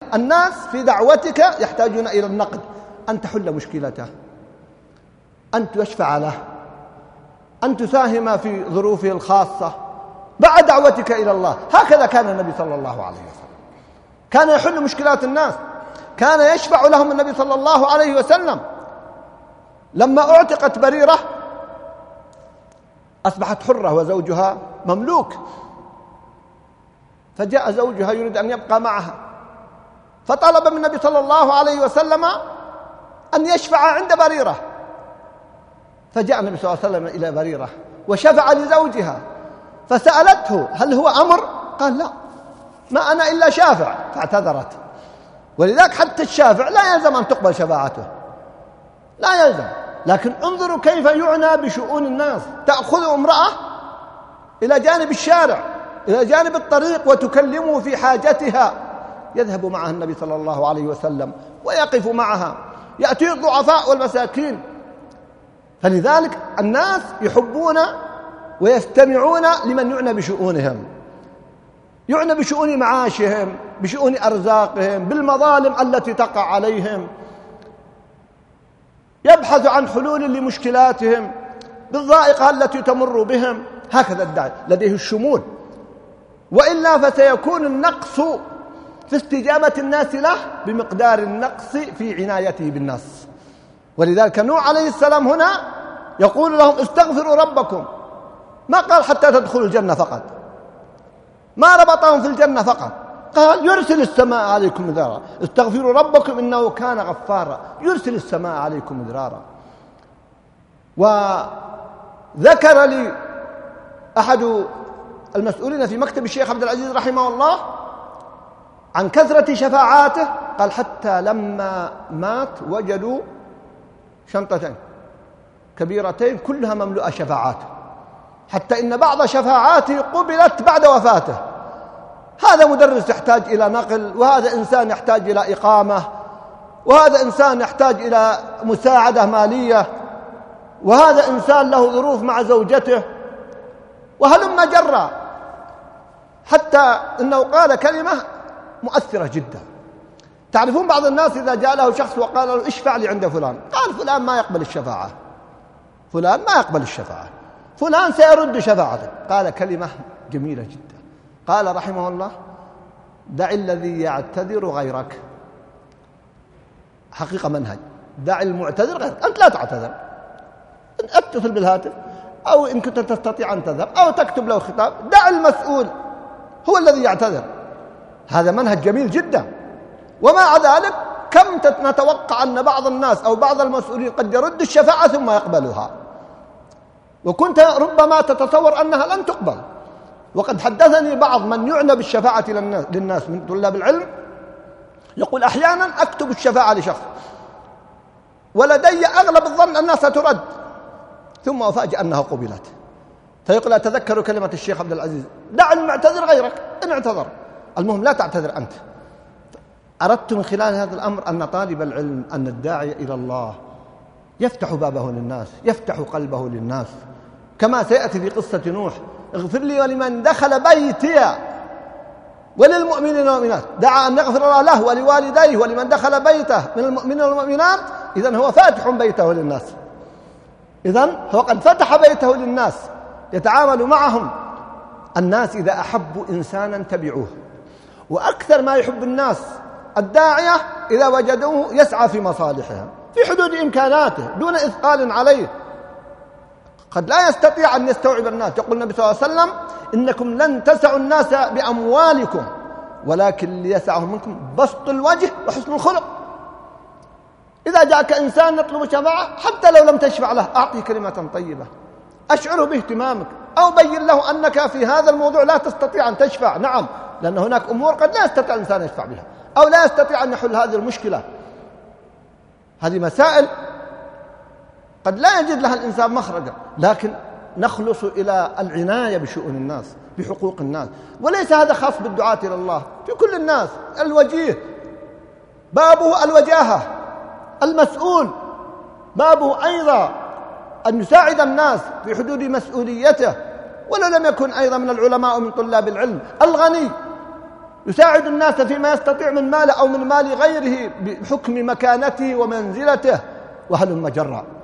الناس في دعوتك يحتاجون إلى النقد، أن تحل مشكلته، أن تشفع له، أن تساهم في ظروفه الخاصة بعد دعوتك إلى الله. هكذا كان النبي صلى الله عليه وسلم، كان يحل مشكلات الناس، كان يشفع لهم النبي صلى الله عليه وسلم. لما اعتقت بريرة أصبحت حرة وزوجها مملوك، فجاء زوجها يريد أن يبقى معها، فطلب من النبي صلى الله عليه وسلم أن يشفع عند بريرة، فجاء النبي صلى الله عليه وسلم إلى بريرة وشفع لزوجها، فسألته هل هو أمر؟ قال لا، ما أنا إلا شافع، فاعتذرت. ولذلك حتى الشافع لا يلزم أن تقبل شفاعته، لا يلزم، لكن انظروا كيف يعنى بشؤون الناس. تأخذ امرأة إلى جانب الشارع، إلى جانب الطريق، وتكلمه في حاجتها، يذهب معها النبي صلى الله عليه وسلم ويقف معها، يأتي الضعفاء والمساكين. فلذلك الناس يحبون ويستمعون لمن يعنى بشؤونهم، يعنى بشؤون معاشهم، بشؤون أرزاقهم، بالمظالم التي تقع عليهم، يبحث عن حلول لمشكلاتهم، بالضائقة التي تمر بهم. هكذا الداعي لديه الشمول، وإلا فسيكون النقص في استجابة الناس له بمقدار النقص في عنايته بالناس. ولذلك نوح عليه السلام هنا يقول لهم استغفروا ربكم، ما قال حتى تدخلوا الجنة فقط، ما ربطهم في الجنة فقط، قال يرسل السماء عليكم مدرارا، استغفروا ربكم إنه كان غفارا، يرسل السماء عليكم مدرارا. وذكر لي أحد المسؤولين في مكتب الشيخ عبد العزيز رحمه الله عن كثرة شفاعاته، قال حتى لما مات وجدوا شنطتين كبيرتين كلها مملوءة شفاعات، حتى إن بعض شفاعاته قبلت بعد وفاته. هذا مدرس يحتاج إلى نقل، وهذا إنسان يحتاج إلى إقامة، وهذا إنسان يحتاج إلى مساعدة مالية، وهذا إنسان له ظروف مع زوجته، وهلم جرى، حتى إنه قال كلمة مؤثرة جدا. تعرفون بعض الناس إذا جاء له شخص وقال له اشفع لي عند فلان، قال فلان ما يقبل الشفاعة، فلان ما يقبل الشفاعة، فلان سيرد شفاعته. قال كلمة جميلة جدا، قال رحمه الله دع الذي يعتذر غيرك. حقيقة منهج، دع المعتذر غيرك، أنت لا تعتذر، اتصل بالهاتف، أو إن كنت تستطيع أن تذهب أو تكتب له خطاب، دع المسؤول هو الذي يعتذر. هذا منهج جميل جدا. ومع ذلك كم نتوقع أن بعض الناس أو بعض المسؤولين قد يرد الشفاعة ثم يقبلها، وكنت ربما تتصور أنها لن تقبل. وقد حدثني بعض من يعنى بالشفاعة للناس من طلاب العلم، يقول أحيانا أكتب الشفاعة لشخص ولدي أغلب الظن أنها سترد، ثم أفاجأ أنها قبلت، فيقول أتذكر كلمة الشيخ عبد العزيز دع المعتذر غيرك إن اعتذر، المهم لا تعتذر أنت. أردت من خلال هذا الأمر أن طالب العلم، أن الداعي إلى الله يفتح بابه للناس، يفتح قلبه للناس، كما سيأتي في قصة نوح اغفر لي ولمن دخل بيتي وللمؤمنين والمؤمنات، دعا أن يغفر الله له ولوالديه ولمن دخل بيته من المؤمنين والمؤمنات. إذن هو فاتح بيته للناس، إذن هو قد فتح بيته للناس، يتعامل معهم. الناس إذا أحبوا إنسانا تبعوه، وأكثر ما يحب الناس الداعية إذا وجدوه يسعى في مصالحهم في حدود إمكاناته دون إثقال عليه. قد لا يستطيع أن يستوعب الناس، يقول النبي صلى الله عليه وسلم إنكم لن تسعوا الناس بأموالكم ولكن ليسعهم منكم بسط الوجه وحسن الخلق. إذا جاءك إنسان يطلب شفاعة حتى لو لم تشفع له أعطيه كلمة طيبة، أشعره باهتمامك، أو بين له أنك في هذا الموضوع لا تستطيع أن تشفع. نعم، لأن هناك أمور قد لا يستطيع الإنسان يشفع بها، أو لا يستطيع أن يحل هذه المشكلة. هذه مسائل قد لا يجد لها الإنسان مخرجا، لكن نخلص إلى العناية بشؤون الناس، بحقوق الناس. وليس هذا خاص بالدعاة إلى الله، في كل الناس. الوجيه بابه الوجاهة، المسؤول بابه أيضا أن يساعد الناس في حدود مسؤوليته، ولو لم يكن أيضا من العلماء ومن طلاب العلم. الغني يساعد الناس فيما يستطيع من ماله أو من مال غيره بحكم مكانته ومنزلته وهلم جرا.